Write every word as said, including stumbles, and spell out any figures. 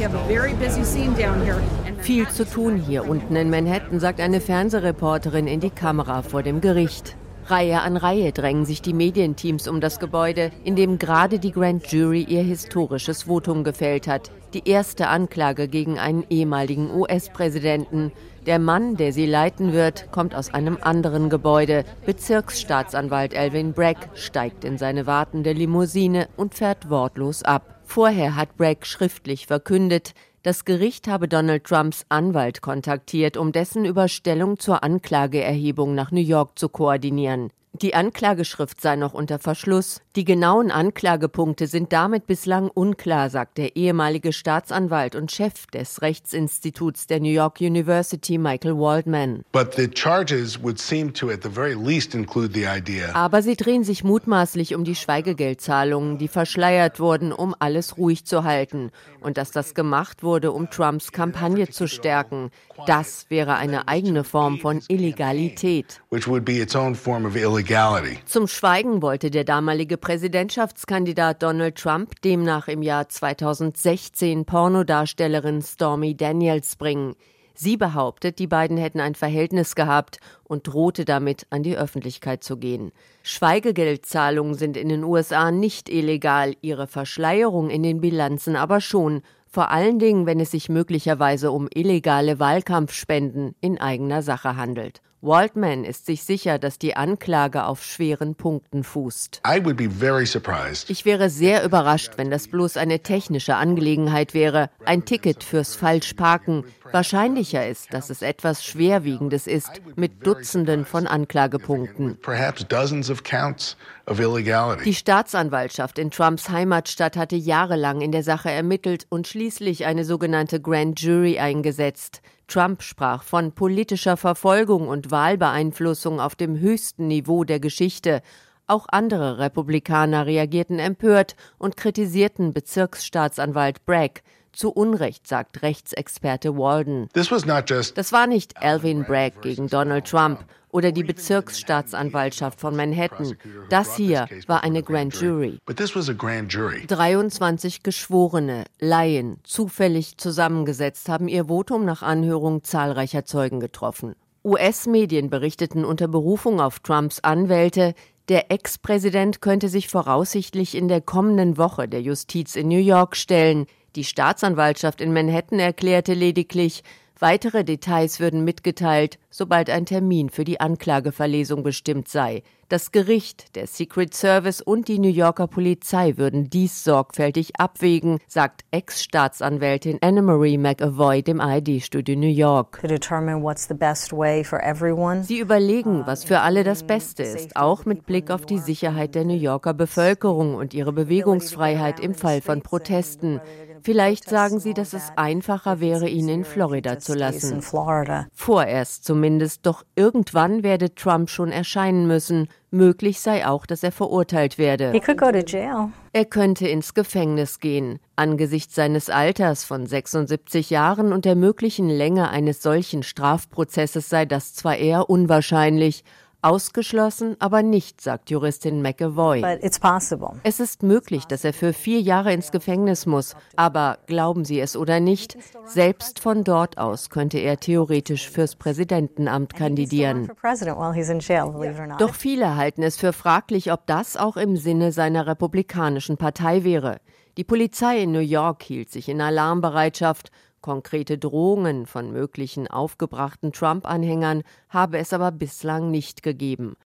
Viel zu tun hier unten in Manhattan, sagt eine Fernsehreporterin in die Kamera vor dem Gericht. Reihe an Reihe drängen sich die Medienteams um das Gebäude, in dem gerade die Grand Jury ihr historisches Votum gefällt hat. Die erste Anklage gegen einen ehemaligen U S-Präsidenten. Der Mann, der sie leiten wird, kommt aus einem anderen Gebäude. Bezirksstaatsanwalt Alvin Bragg steigt in seine wartende Limousine und fährt wortlos ab. Vorher hat Bragg schriftlich verkündet, das Gericht habe Donald Trumps Anwalt kontaktiert, um dessen Überstellung zur Anklageerhebung nach New York zu koordinieren. Die Anklageschrift sei noch unter Verschluss. Die genauen Anklagepunkte sind damit bislang unklar, sagt der ehemalige Staatsanwalt und Chef des Rechtsinstituts der New York University, Michael Waldman. But the charges would seem to at the very least include the idea. Aber sie drehen sich mutmaßlich um die Schweigegeldzahlungen, die verschleiert wurden, um alles ruhig zu halten. Und dass das gemacht wurde, um Trumps Kampagne zu stärken. Das wäre eine eigene Form von Illegalität. Which would be its own form of illegality. Zum Schweigen wollte der damalige Präsidentschaftskandidat Donald Trump demnach im Jahr zweitausendsechzehn Pornodarstellerin Stormy Daniels bringen. Sie behauptet, die beiden hätten ein Verhältnis gehabt und drohte damit, an die Öffentlichkeit zu gehen. Schweigegeldzahlungen sind in den U S A nicht illegal, ihre Verschleierung in den Bilanzen aber schon. Vor allen Dingen, wenn es sich möglicherweise um illegale Wahlkampfspenden in eigener Sache handelt. Waldman ist sich sicher, dass die Anklage auf schweren Punkten fußt. I would be very surprised. Ich wäre sehr überrascht, wenn das bloß eine technische Angelegenheit wäre, ein Ticket fürs Falschparken. Wahrscheinlicher ist, dass es etwas Schwerwiegendes ist, mit Dutzenden von Anklagepunkten. Perhaps dozens of counts of illegality. Die Staatsanwaltschaft in Trumps Heimatstadt hatte jahrelang in der Sache ermittelt und schließlich eine sogenannte Grand Jury eingesetzt. Trump sprach von politischer Verfolgung und Wahlbeeinflussung auf dem höchsten Niveau der Geschichte. Auch andere Republikaner reagierten empört und kritisierten Bezirksstaatsanwalt Bragg. Zu Unrecht, sagt Rechtsexperte Walden. This was not just Das war nicht Alvin Bragg gegen Donald Trump oder die Bezirksstaatsanwaltschaft von Manhattan. Das hier war eine Grand Jury. But this was a grand jury. dreiundzwanzig Geschworene, Laien, zufällig zusammengesetzt, haben ihr Votum nach Anhörung zahlreicher Zeugen getroffen. U S-Medien berichteten unter Berufung auf Trumps Anwälte, der Ex-Präsident könnte sich voraussichtlich in der kommenden Woche der Justiz in New York stellen. Die Staatsanwaltschaft in Manhattan erklärte lediglich, weitere Details würden mitgeteilt, sobald ein Termin für die Anklageverlesung bestimmt sei. Das Gericht, der Secret Service und die New Yorker Polizei würden dies sorgfältig abwägen, sagt Ex-Staatsanwältin Anne-Marie McAvoy dem A R D-Studio New York. Sie überlegen, was für alle das Beste ist, auch mit Blick auf die Sicherheit der New Yorker Bevölkerung und ihre Bewegungsfreiheit im Fall von Protesten. Vielleicht sagen sie, dass es einfacher wäre, ihn in Florida zu lassen. Vorerst zumindest, doch irgendwann werde Trump schon erscheinen müssen. Möglich sei auch, dass er verurteilt werde. Er könnte ins Gefängnis gehen. Angesichts seines Alters von sechsundsiebzig Jahren und der möglichen Länge eines solchen Strafprozesses sei das zwar eher unwahrscheinlich, ausgeschlossen, aber nicht, sagt Juristin McAvoy. Es ist möglich, dass er für vier Jahre ins Gefängnis muss, aber glauben Sie es oder nicht, selbst von dort aus könnte er theoretisch fürs Präsidentenamt kandidieren. Doch viele halten es für fraglich, ob das auch im Sinne seiner republikanischen Partei wäre. Die Polizei in New York hielt sich in Alarmbereitschaft. Konkrete Drohungen von möglichen aufgebrachten Trump-Anhängern habe es aber bislang nicht gegeben.